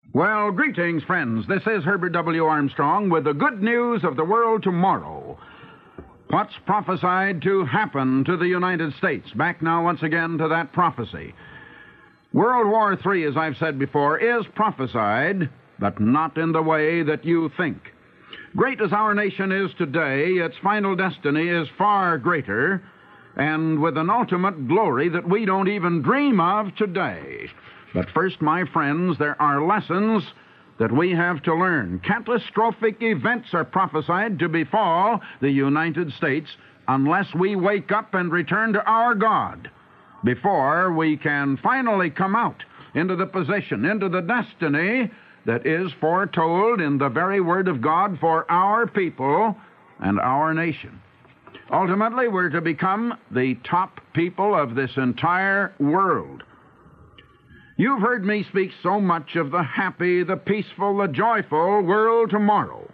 Well, greetings, friends. This is Herbert W. Armstrong with the good news of the world tomorrow. What's prophesied to happen to the United States? Back now once again to that prophecy. World War III, as I've said before, is prophesied, but not in the way that you think. Great as our nation is today, its final destiny is far greater, and with an ultimate glory that we don't even dream of today. But first, my friends, there are lessons that we have to learn. Catastrophic events are prophesied to befall the United States unless we wake up and return to our God before we can finally come out into the position, into the destiny that is foretold in the very Word of God for our people and our nation. Ultimately, we're to become the top people of this entire world. You've heard me speak so much of the happy, the peaceful, the joyful world tomorrow.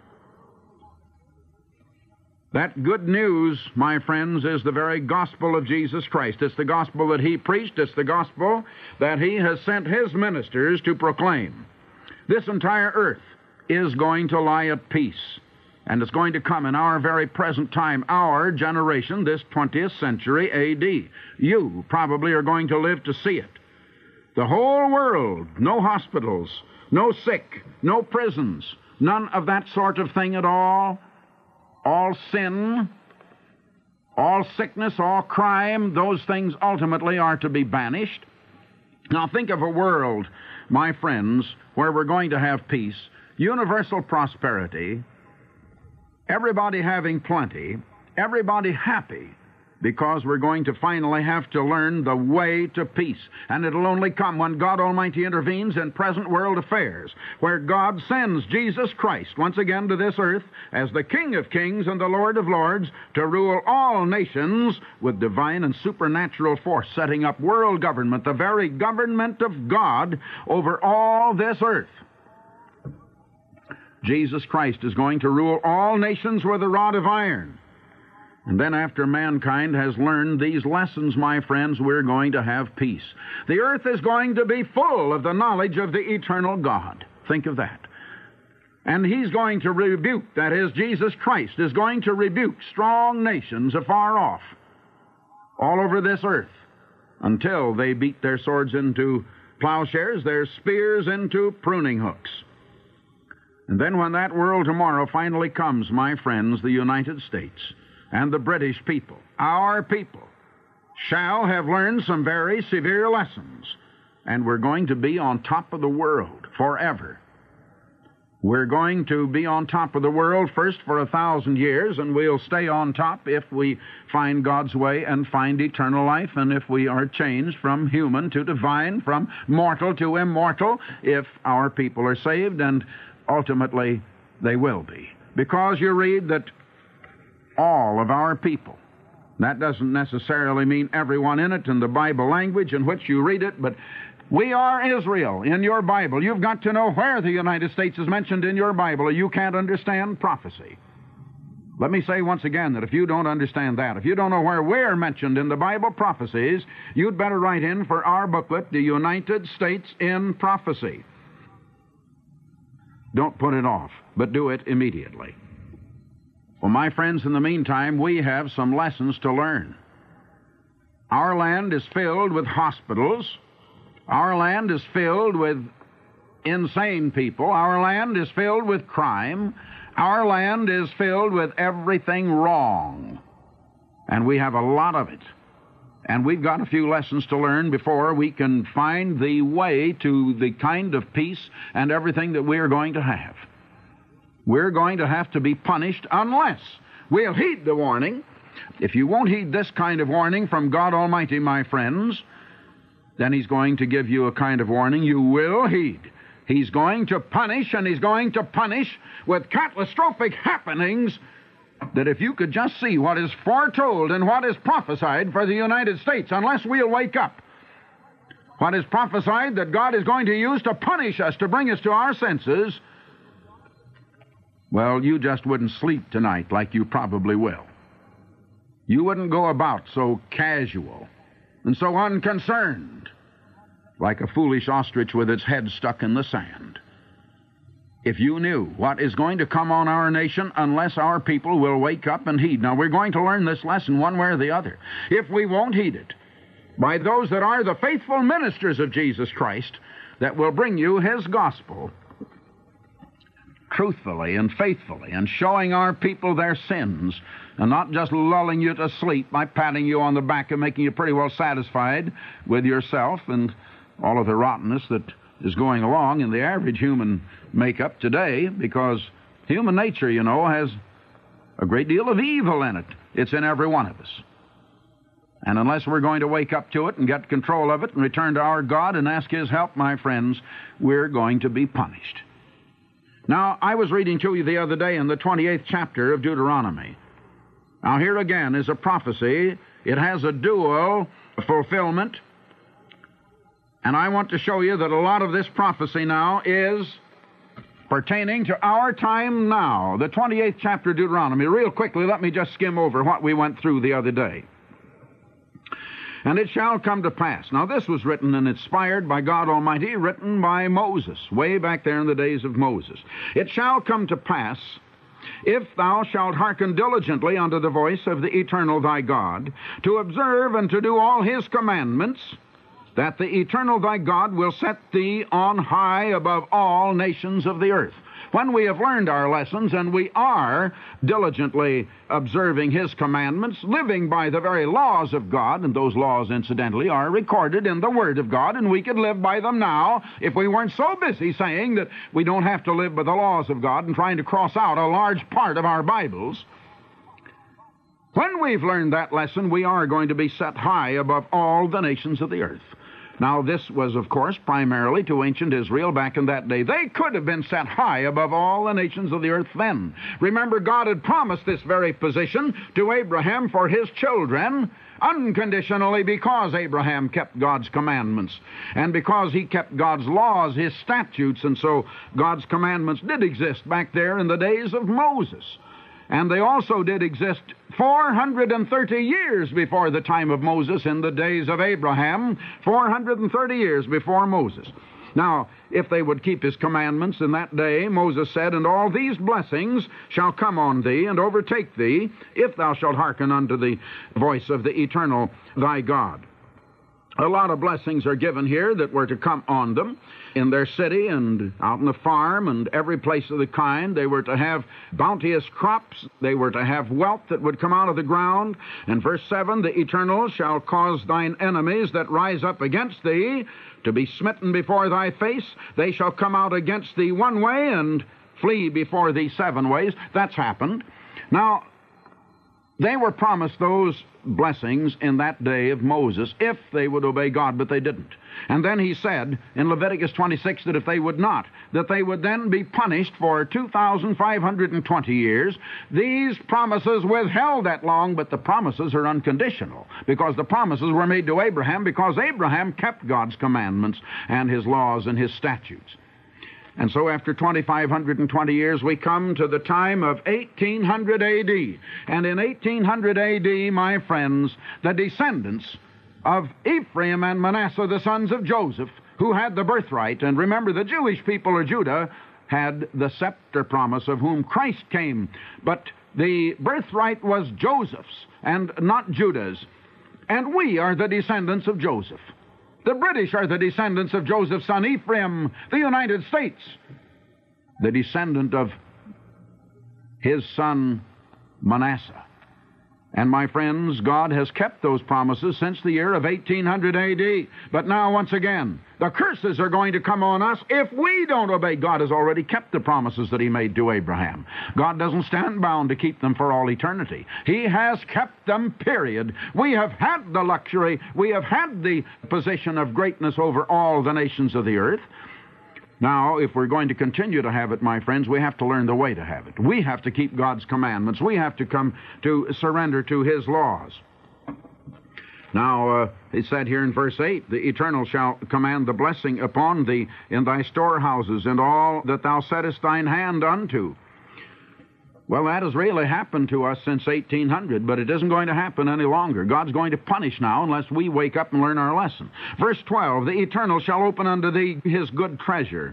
That good news, my friends, is the very gospel of Jesus Christ. It's the gospel that He preached. It's the gospel that He has sent His ministers to proclaim. This entire earth is going to lie at peace, and it's going to come in our very present time, our generation, this 20th century A.D. You probably are going to live to see it. The whole world, no hospitals, no sick, no prisons, none of that sort of thing at all. All sin, all sickness, all crime, those things ultimately are to be banished. Now think of a world, my friends, where we're going to have peace, universal prosperity, everybody having plenty, everybody happy, because we're going to finally have to learn the way to peace. And it'll only come when God Almighty intervenes in present world affairs, where God sends Jesus Christ once again to this earth as the King of Kings and the Lord of Lords to rule all nations with divine and supernatural force, setting up world government, the very government of God over all this earth. Jesus Christ is going to rule all nations with a rod of iron. And then after mankind has learned these lessons, my friends, we're going to have peace. The earth is going to be full of the knowledge of the eternal God. Think of that. And He's going to rebuke, that is, Jesus Christ is going to rebuke strong nations afar off, all over this earth, until they beat their swords into plowshares, their spears into pruning hooks. And then when that world tomorrow finally comes, my friends, the United States and the British people, our people, shall have learned some very severe lessons, and we're going to be on top of the world forever. We're going to be on top of the world first for 1,000 years, and we'll stay on top if we find God's way and find eternal life, and if we are changed from human to divine, from mortal to immortal, if our people are saved, and ultimately they will be. Because you read that all of our people. That doesn't necessarily mean everyone in it in the Bible language in which you read it, but we are Israel in your Bible. You've got to know where the United States is mentioned in your Bible, or you can't understand prophecy. Let me say once again that if you don't understand that, if you don't know where we're mentioned in the Bible prophecies, you'd better write in for our booklet, The United States in Prophecy. Don't put it off, but do it immediately. Well, my friends, in the meantime, we have some lessons to learn. Our land is filled with hospitals. Our land is filled with insane people. Our land is filled with crime. Our land is filled with everything wrong. And we have a lot of it. And we've got a few lessons to learn before we can find the way to the kind of peace and everything that we're going to have. We're going to have to be punished unless we'll heed the warning. If you won't heed this kind of warning from God Almighty, my friends, then He's going to give you a kind of warning you will heed. He's going to punish, and He's going to punish with catastrophic happenings that if you could just see what is foretold and what is prophesied for the United States, unless we'll wake up, what is prophesied that God is going to use to punish us, to bring us to our senses, well, you just wouldn't sleep tonight like you probably will. You wouldn't go about so casual and so unconcerned like a foolish ostrich with its head stuck in the sand. if you knew what is going to come on our nation unless our people will wake up and heed. Now, we're going to learn this lesson one way or the other. If we won't heed it, by those that are the faithful ministers of Jesus Christ that will bring you His gospel truthfully and faithfully, and showing our people their sins, and not just lulling you to sleep by patting you on the back and making you pretty well satisfied with yourself and all of the rottenness that is going along in the average human makeup today, because human nature, you know, has a great deal of evil in it. It's in every one of us. And unless we're going to wake up to it and get control of it and return to our God and ask His help, my friends, we're going to be punished. Now, I was reading to you the other day in the 28th chapter of Deuteronomy. Now, here again is a prophecy. It has a dual fulfillment. And I want to show you that a lot of this prophecy now is pertaining to our time now. The 28th chapter of Deuteronomy. Real quickly, let me just skim over what we went through the other day. And it shall come to pass. Now, this was written and inspired by God Almighty, written by Moses, way back there in the days of Moses. It shall come to pass, if thou shalt hearken diligently unto the voice of the Eternal thy God, to observe and to do all His commandments, that the Eternal thy God will set thee on high above all nations of the earth. When we have learned our lessons and we are diligently observing His commandments, living by the very laws of God, and those laws, incidentally, are recorded in the Word of God, and we could live by them now if we weren't so busy saying that we don't have to live by the laws of God and trying to cross out a large part of our Bibles. When we've learned that lesson, we are going to be set high above all the nations of the earth. Now, this was, of course, primarily to ancient Israel back in that day. They could have been set high above all the nations of the earth then. Remember, God had promised this very position to Abraham for his children unconditionally, because Abraham kept God's commandments and because he kept God's laws, His statutes, and so God's commandments did exist back there in the days of Moses. And they also did exist 430 years before the time of Moses, in the days of Abraham, 430 years before Moses. Now, if they would keep His commandments in that day, Moses said, and all these blessings shall come on thee and overtake thee, if thou shalt hearken unto the voice of the Eternal thy God. A lot of blessings are given here that were to come on them in their city and out in the farm and every place of the kind. They were to have bounteous crops. They were to have wealth that would come out of the ground. And verse 7, the Eternal shall cause thine enemies that rise up against thee to be smitten before thy face. They shall come out against thee one way and flee before thee 7 ways. That's happened. Now, they were promised those blessings in that day of Moses if they would obey God, but they didn't. And then He said in Leviticus 26 that if they would not, that they would then be punished for 2,520 years. These promises withheld that long, but the promises are unconditional, because the promises were made to Abraham because Abraham kept God's commandments and His laws and His statutes. And so after 2,520 years, we come to the time of 1800 A.D. And in 1800 A.D., my friends, the descendants of Ephraim and Manasseh, the sons of Joseph, who had the birthright, and remember, the Jewish people of Judah had the scepter promise of whom Christ came, but the birthright was Joseph's and not Judah's. And we are the descendants of Joseph. The British are the descendants of Joseph's son Ephraim. The United States, the descendant of his son Manasseh. And my friends, God has kept those promises since the year of 1800 A.D. But now, once again, the curses are going to come on us if we don't obey. God has already kept the promises that He made to Abraham. God doesn't stand bound to keep them for all eternity. He has kept them, period. We have had the luxury, we have had the position of greatness over all the nations of the earth. Now, if we're going to continue to have it, my friends, we have to learn the way to have it. We have to keep God's commandments. We have to come to surrender to His laws. Now, it said here in verse 8, the Eternal shall command the blessing upon thee in thy storehouses and all that thou settest thine hand unto. Well, that has really happened to us since 1800, but it isn't going to happen any longer. God's going to punish now unless we wake up and learn our lesson. Verse 12, the Eternal shall open unto thee His good treasure,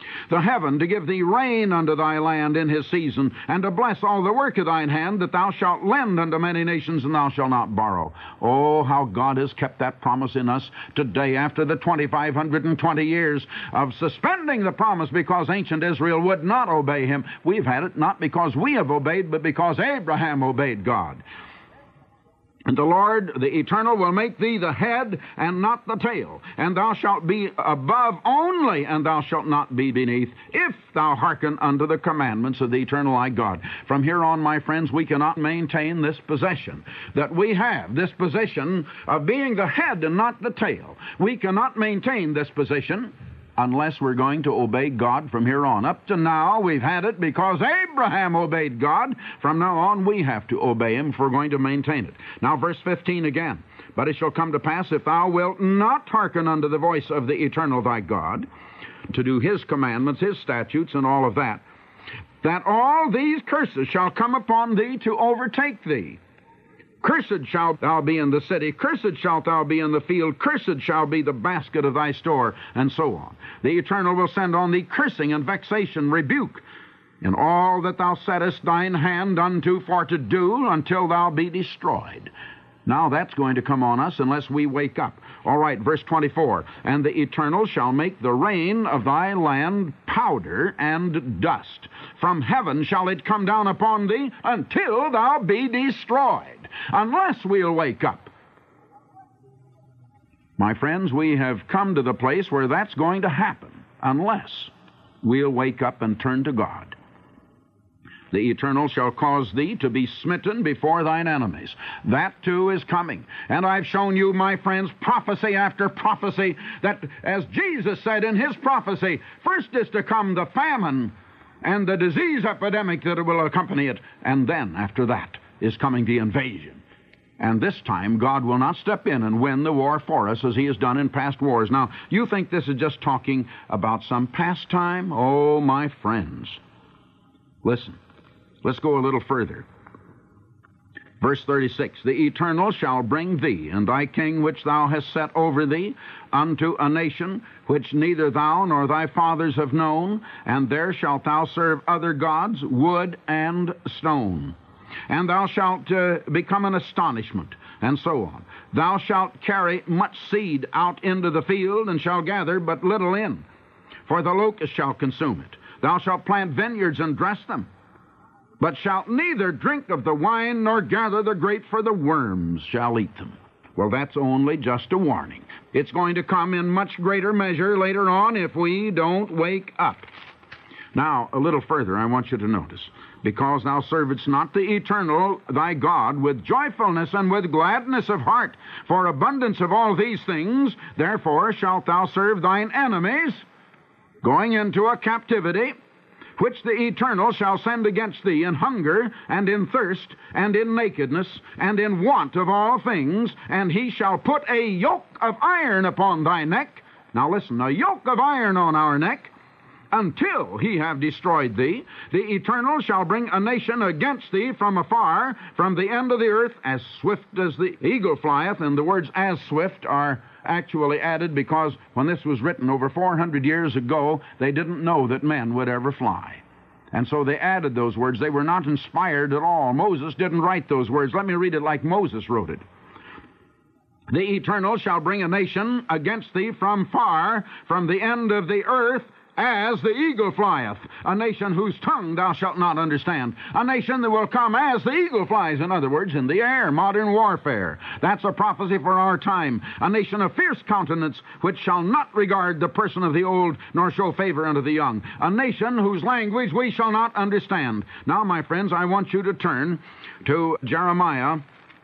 the heaven to give thee rain unto thy land in his season, and to bless all the work of thine hand, that thou shalt lend unto many nations, and thou shalt not borrow. Oh, how God has kept that promise in us today after the 2,520 years of suspending the promise because ancient Israel would not obey him. We've had it not because we have obeyed, but because Abraham obeyed God. And the Lord, the Eternal, will make thee the head and not the tail. And thou shalt be above only, and thou shalt not be beneath, if thou hearken unto the commandments of the Eternal thy God. From here on, my friends, we cannot maintain this possession that we have, this position of being the head and not the tail. We cannot maintain this position unless we're going to obey God from here on. Up to now, we've had it because Abraham obeyed God. From now on, we have to obey him if we're going to maintain it. Now, verse 15 again. But it shall come to pass, if thou wilt not hearken unto the voice of the Eternal thy God, to do his commandments, his statutes, and all of that, that all these curses shall come upon thee to overtake thee. Cursed shalt thou be in the city, cursed shalt thou be in the field, cursed shall be the basket of thy store, and so on. The Eternal will send on thee cursing and vexation, rebuke, in all that thou settest thine hand unto for to do, until thou be destroyed. Now that's going to come on us unless we wake up. All right, verse 24. And the Eternal shall make the rain of thy land powder and dust. From heaven shall it come down upon thee until thou be destroyed, unless we'll wake up. My friends, we have come to the place where that's going to happen, unless we'll wake up and turn to God. The Eternal shall cause thee to be smitten before thine enemies. That too is coming. And I've shown you, my friends, prophecy after prophecy, that, as Jesus said in his prophecy, first is to come the famine and the disease epidemic that will accompany it, and then, after that, is coming the invasion. And this time, God will not step in and win the war for us as he has done in past wars. Now, you think this is just talking about some past time? Oh, my friends, listen. Let's go a little further. Verse 36, the Eternal shall bring thee and thy king which thou hast set over thee unto a nation which neither thou nor thy fathers have known, and there shalt thou serve other gods, wood and stone. And thou shalt become an astonishment, and so on. Thou shalt carry much seed out into the field, and shall gather but little in, for the locust shall consume it. Thou shalt plant vineyards and dress them, but shalt neither drink of the wine nor gather the grape, for the worms shall eat them. Well, that's only just a warning. It's going to come in much greater measure later on if we don't wake up. Now, a little further, I want you to notice. Because thou servedst not the Eternal thy God with joyfulness and with gladness of heart, for abundance of all these things, therefore shalt thou serve thine enemies, going into a captivity, which the Eternal shall send against thee in hunger, and in thirst, and in nakedness, and in want of all things, and he shall put a yoke of iron upon thy neck. Now listen, a yoke of iron on our neck, until he have destroyed thee. The Eternal shall bring a nation against thee from afar, from the end of the earth, as swift as the eagle flieth. And the words as swift are actually added because when this was written over 400 years ago, they didn't know that men would ever fly. And so they added those words. They were not inspired at all. Moses didn't write those words. Let me read it like Moses wrote it. The Eternal shall bring a nation against thee from far, from the end of the earth, as the eagle flieth, a nation whose tongue thou shalt not understand, a nation that will come as the eagle flies, in other words, in the air, modern warfare. That's a prophecy for our time, a nation of fierce countenance, which shall not regard the person of the old, nor show favor unto the young, a nation whose language we shall not understand. Now, my friends, I want you to turn to Jeremiah,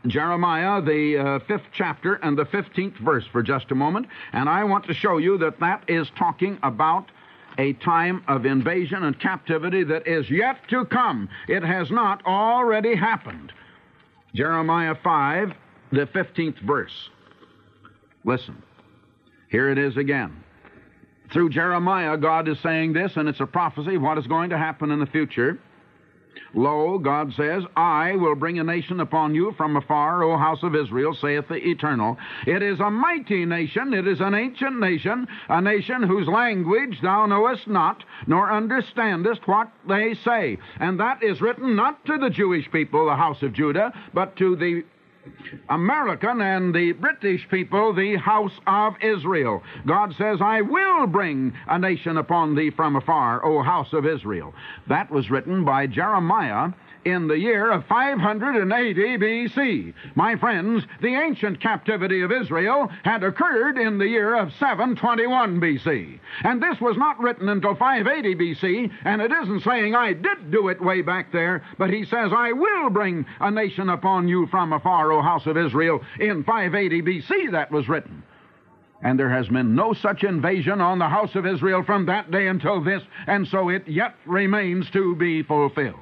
the 5th chapter and the 15th verse for just a moment, and I want to show you that that is talking about a time of invasion and captivity that is yet to come. It has not already happened. Jeremiah 5, the 15th verse. Listen, here it is again. Through Jeremiah, God is saying this, and it's a prophecy of what is going to happen in the future. Lo, God says, I will bring a nation upon you from afar, O house of Israel, saith the Eternal. It is a mighty nation, it is an ancient nation, a nation whose language thou knowest not, nor understandest what they say. And that is written not to the Jewish people, the house of Judah, but to the American and the British people, the house of Israel. God says, I will bring a nation upon thee from afar, O house of Israel. That was written by Jeremiah in the year of 580 B.C. My friends, the ancient captivity of Israel had occurred in the year of 721 B.C. And this was not written until 580 B.C., and it isn't saying I did do it way back there, but he says, I will bring a nation upon you from afar, O house of Israel. In 580 B.C. that was written. And there has been no such invasion on the house of Israel from that day until this, and so it yet remains to be fulfilled.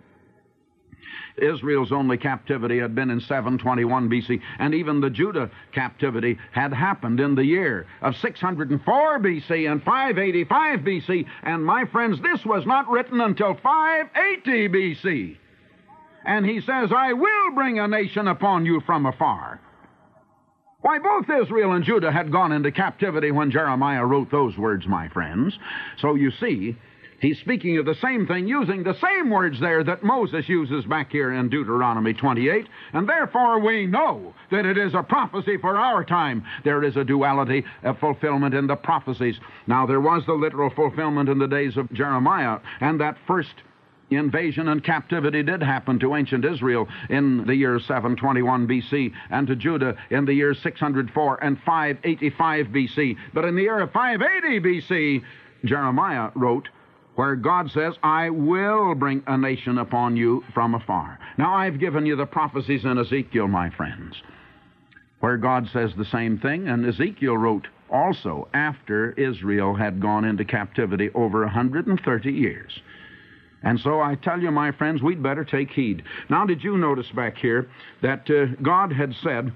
Israel's only captivity had been in 721 B.C., and even the Judah captivity had happened in the year of 604 B.C. and 585 B.C., and my friends, this was not written until 580 B.C. And he says, I will bring a nation upon you from afar. Why, both Israel and Judah had gone into captivity when Jeremiah wrote those words, my friends. So you see, he's speaking of the same thing, using the same words there that Moses uses back here in Deuteronomy 28, and therefore we know that it is a prophecy for our time. There is a duality of fulfillment in the prophecies. Now, there was the literal fulfillment in the days of Jeremiah, and that first invasion and captivity did happen to ancient Israel in the year 721 B.C. and to Judah in the years 604 and 585 B.C. But in the year of 580 B.C., Jeremiah wrote, where God says, I will bring a nation upon you from afar. Now, I've given you the prophecies in Ezekiel, my friends, where God says the same thing, and Ezekiel wrote also after Israel had gone into captivity over 130 years. And so I tell you, my friends, we'd better take heed. Now, did you notice back here that God had said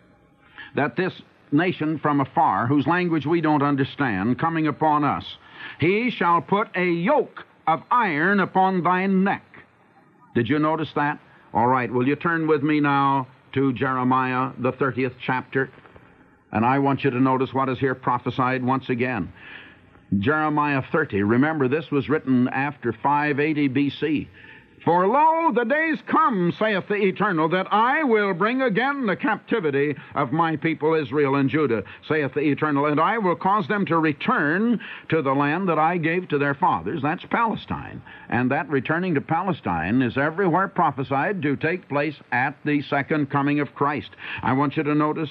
that this nation from afar, whose language we don't understand, coming upon us, he shall put a yoke of iron upon thy neck. Did you notice that? All right, will you turn with me now to Jeremiah, the 30th chapter? And I want you to notice what is here prophesied once again. Jeremiah 30. Remember, this was written after 580 B.C. For lo, the days come, saith the Eternal, that I will bring again the captivity of my people Israel and Judah, saith the Eternal, and I will cause them to return to the land that I gave to their fathers. That's Palestine. And that returning to Palestine is everywhere prophesied to take place at the second coming of Christ. I want you to notice,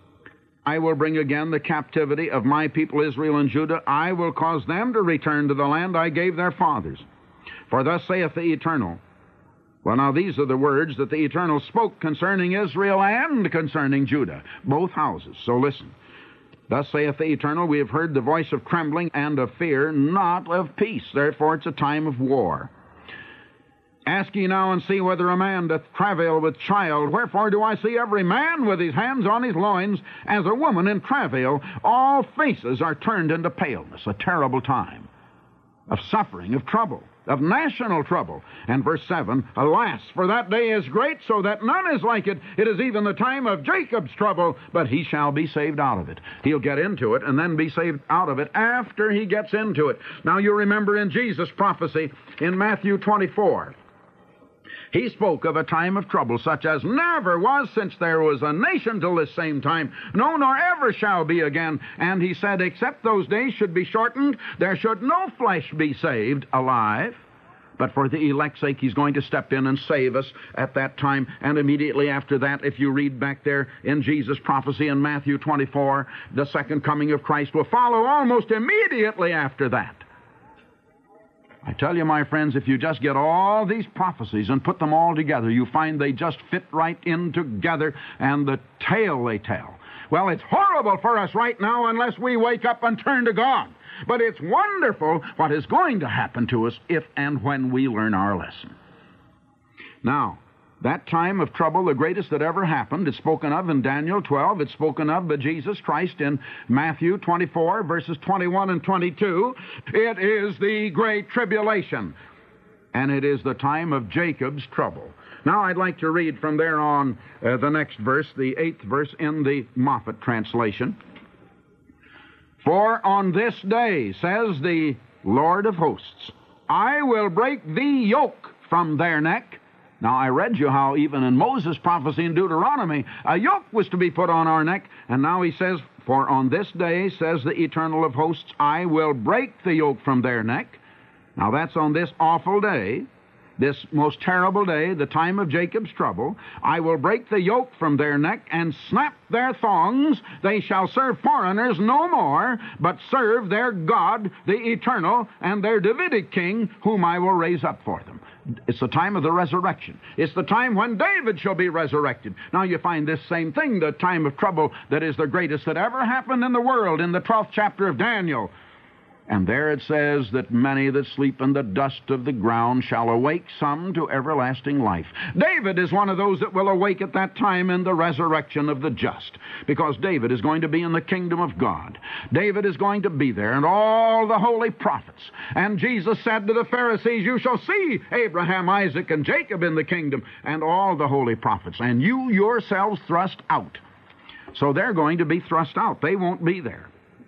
I will bring again the captivity of my people Israel and Judah. I will cause them to return to the land I gave their fathers. For thus saith the Eternal. Well, now these are the words that the Eternal spoke concerning Israel and concerning Judah, both houses. So listen. Thus saith the Eternal, we have heard the voice of trembling and of fear, not of peace. Therefore it's a time of war. Ask ye now and see whether a man doth travail with child. Wherefore do I see every man with his hands on his loins, as a woman in travail? All faces are turned into paleness. A terrible time of suffering, of trouble, of national trouble. And verse 7, alas, for that day is great, so that none is like it. It is even the time of Jacob's trouble, but he shall be saved out of it. He'll get into it and then be saved out of it after he gets into it. Now you remember in Jesus' prophecy in Matthew 24, he spoke of a time of trouble such as never was since there was a nation till this same time, no, nor ever shall be again. And he said, except those days should be shortened, there should no flesh be saved alive. But for the elect's sake, he's going to step in and save us at that time. And immediately after that, if you read back there in Jesus' prophecy in Matthew 24, the second coming of Christ will follow almost immediately after that. I tell you, my friends, if you just get all these prophecies and put them all together, you find they just fit right in together, and the tale they tell. Well, it's horrible for us right now unless we wake up and turn to God. But it's wonderful what is going to happen to us if and when we learn our lesson. Now, that time of trouble, the greatest that ever happened, it's spoken of in Daniel 12. It's spoken of by Jesus Christ in Matthew 24, verses 21 and 22. It is the Great Tribulation. and it is the time of Jacob's trouble. Now I'd like to read from there on the next verse, the 8th verse in the Moffat translation. For on this day, says the Lord of hosts, I will break the yoke from their neck. Now, I read you how even in Moses' prophecy in Deuteronomy, a yoke was to be put on our neck. And now he says, for on this day, says the Eternal of hosts, I will break the yoke from their neck. Now, that's on this awful day, this most terrible day, the time of Jacob's trouble. I will break the yoke from their neck and snap their thongs. They shall serve foreigners no more, but serve their God, the Eternal, and their Davidic king, whom I will raise up for them. It's the time of the resurrection. It's the time when David shall be resurrected. Now you find this same thing, the time of trouble that is the greatest that ever happened in the world, in the 12th chapter of Daniel. And there it says that many that sleep in the dust of the ground shall awake, some to everlasting life. David is one of those that will awake at that time in the resurrection of the just, because David is going to be in the kingdom of God. David is going to be there, and all the holy prophets. And Jesus said to the Pharisees, you shall see Abraham, Isaac, and Jacob in the kingdom, and all the holy prophets, and you yourselves thrust out. So they're going to be thrust out. They won't be there.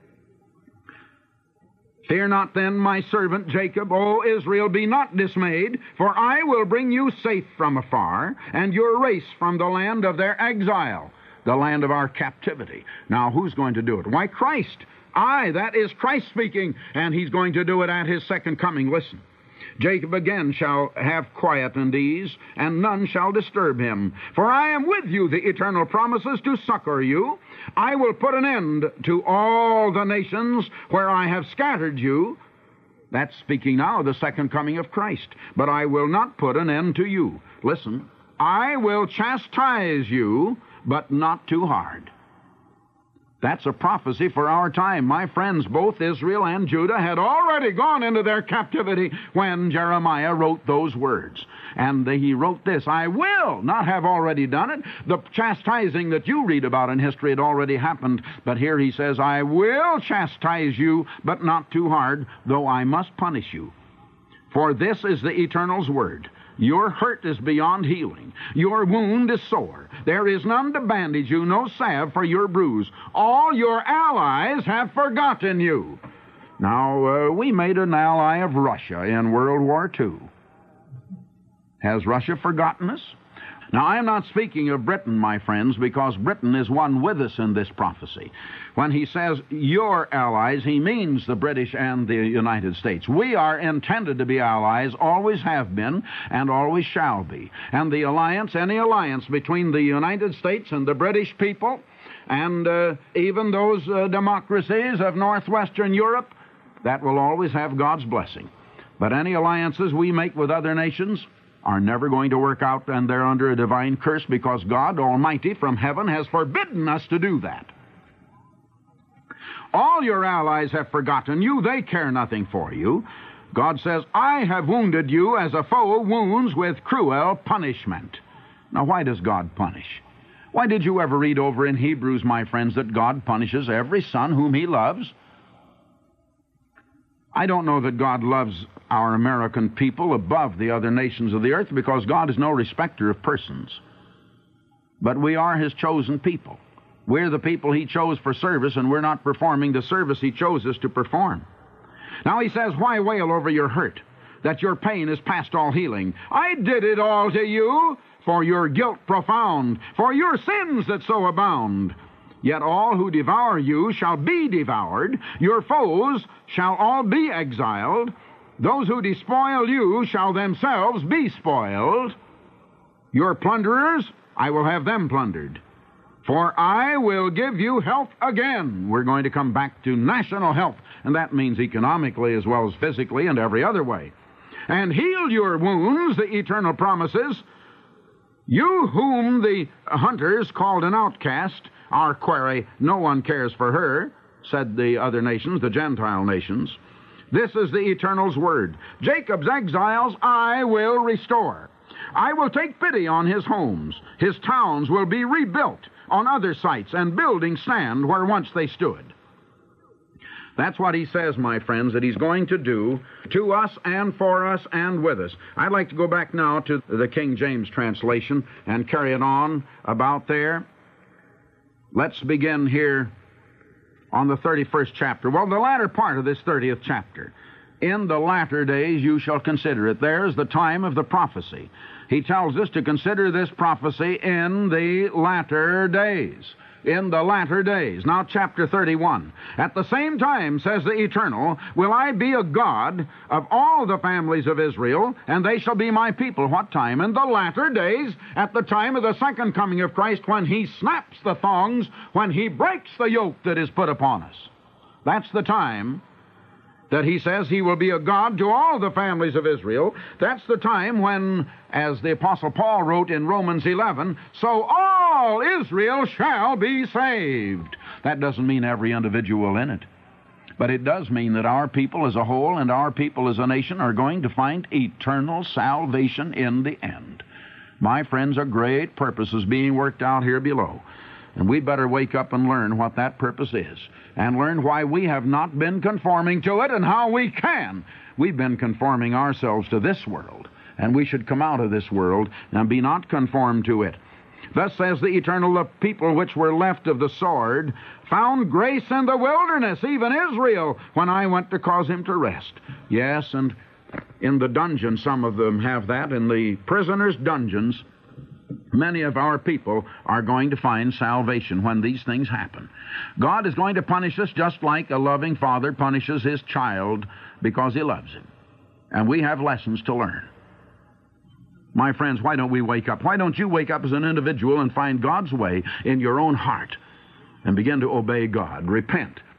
Fear not then, my servant Jacob, O Israel, be not dismayed, for I will bring you safe from afar, and your race from the land of their exile, the land of our captivity. Now, who's going to do it? Why, Christ. Aye, that is Christ speaking, and he's going to do it at his second coming. Listen. Jacob again shall have quiet and ease, and none shall disturb him. For I am with you, the eternal promises, to succor you. I will put an end to all the nations where I have scattered you. That's speaking now of the second coming of Christ. But I will not put an end to you. Listen, I will chastise you, but not too hard. That's a prophecy for our time. My friends, both Israel and Judah had already gone into their captivity when Jeremiah wrote those words. And he wrote this, I will not have already done it. The chastising that you read about in history had already happened. But here he says, I will chastise you, but not too hard, though I must punish you. For this is the Eternal's word. Your hurt is beyond healing. Your wound is sore. There is none to bandage you, no salve for your bruise. All your allies have forgotten you. Now, we made an ally of Russia in World War II. Has Russia forgotten us? Now, I'm not speaking of Britain, my friends, because Britain is one with us in this prophecy. When he says your allies, he means the British and the United States. We are intended to be allies, always have been, and always shall be. And the alliance, any alliance between the United States and the British people, and even those democracies of northwestern Europe, that will always have God's blessing. But any alliances we make with other nations are never going to work out, and they're under a divine curse, because God Almighty from heaven has forbidden us to do that. All your allies have forgotten you. They care nothing for you. God says, I have wounded you as a foe wounds with cruel punishment. Now, why does God punish? Why did you ever read over in Hebrews, my friends, that God punishes every son whom he loves? I don't know that God loves our American people above the other nations of the earth, because God is no respecter of persons. But we are his chosen people. We're the people he chose for service, and we're not performing the service he chose us to perform. Now he says, why wail over your hurt, that your pain is past all healing? I did it all to you, for your guilt profound, for your sins that so abound. Yet all who devour you shall be devoured. Your foes shall all be exiled. Those who despoil you shall themselves be spoiled. Your plunderers, I will have them plundered. For I will give you health again. We're going to come back to national health, and that means economically as well as physically and every other way. And heal your wounds, the eternal promises. You whom the hunters called an outcast, our quarry, no one cares for her, said the other nations, the Gentile nations. This is the Eternal's word. Jacob's exiles I will restore. I will take pity on his homes. His towns will be rebuilt on other sites, and buildings stand where once they stood. That's what he says, my friends, that he's going to do to us and for us and with us. I'd like to go back now to the King James translation and carry it on about there. Let's begin here on the 31st chapter. Well, the latter part of this 30th chapter. In the latter days you shall consider it. There's the time of the prophecy. He tells us to consider this prophecy in the latter days. In the latter days. Now, chapter 31. At the same time, says the Eternal, will I be a God of all the families of Israel, and they shall be my people. What time? In the latter days, at the time of the second coming of Christ, when he snaps the thongs, when he breaks the yoke that is put upon us. That's the time that he says he will be a God to all the families of Israel. That's the time when, as the Apostle Paul wrote in Romans 11, so all Israel shall be saved. That doesn't mean every individual in it. But it does mean that our people as a whole and our people as a nation are going to find eternal salvation in the end. My friends, a great purpose is being worked out here below. And we'd better wake up and learn what that purpose is, and learn why we have not been conforming to it and how we can. We've been conforming ourselves to this world, and we should come out of this world and be not conformed to it. Thus says the Eternal, the people which were left of the sword found grace in the wilderness, even Israel, when I went to cause him to rest. Yes, and in the dungeon some of them have that. In the prisoners' dungeons, many of our people are going to find salvation when these things happen. God is going to punish us just like a loving father punishes his child because he loves him. And we have lessons to learn. My friends, why don't we wake up? Why don't you wake up as an individual and find God's way in your own heart and begin to obey God? Repent